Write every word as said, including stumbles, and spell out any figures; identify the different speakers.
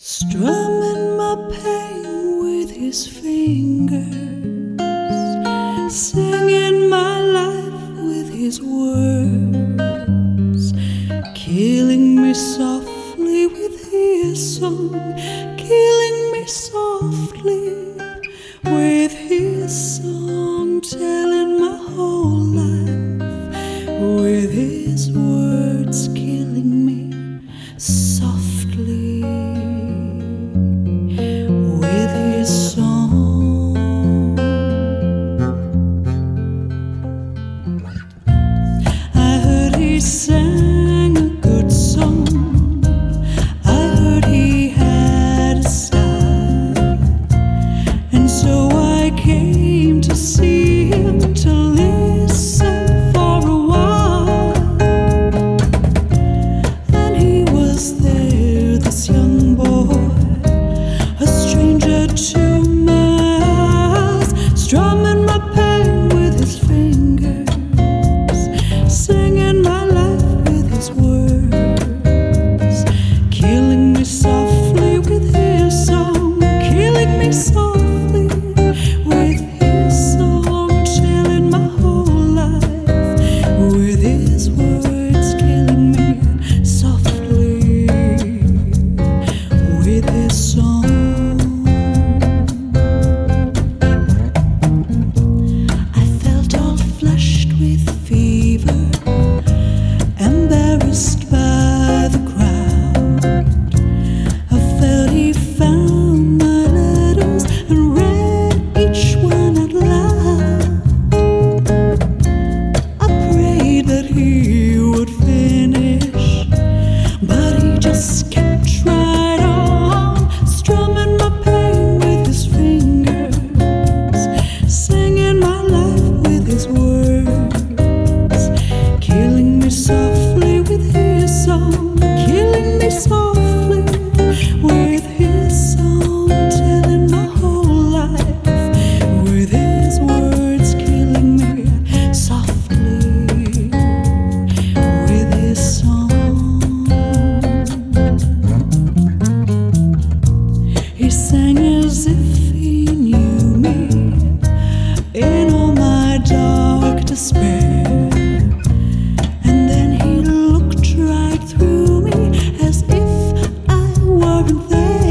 Speaker 1: strumming my pain with his fingers, singing my life with his words, killing me softly with his song, killing me softly with his song, telling my whole life with his words, killing me softly with his song. I heard he sang a good song, I heard he had a style, and so I came to see him, to listen for a while. And he was there, this young boy, a stranger to my eyes, strumming my pain with his fingers, singing my life with his words, killing me softly with his song, killing me softly with his song, chilling my whole life with his words, killing me softly with his song. I felt all flushed with fever, embarrassed by the crowd. I felt he found my letters and read each one out loud. I prayed that he would finish, but he just kept right on, strumming my pain with his fingers, singing my life with his words, killing me softly with his song, killing me softly with his song, telling my whole life with his words, killing me softly with his song. He sang as if he knew me in all my dark despair, and then he looked right through me as if I weren't there.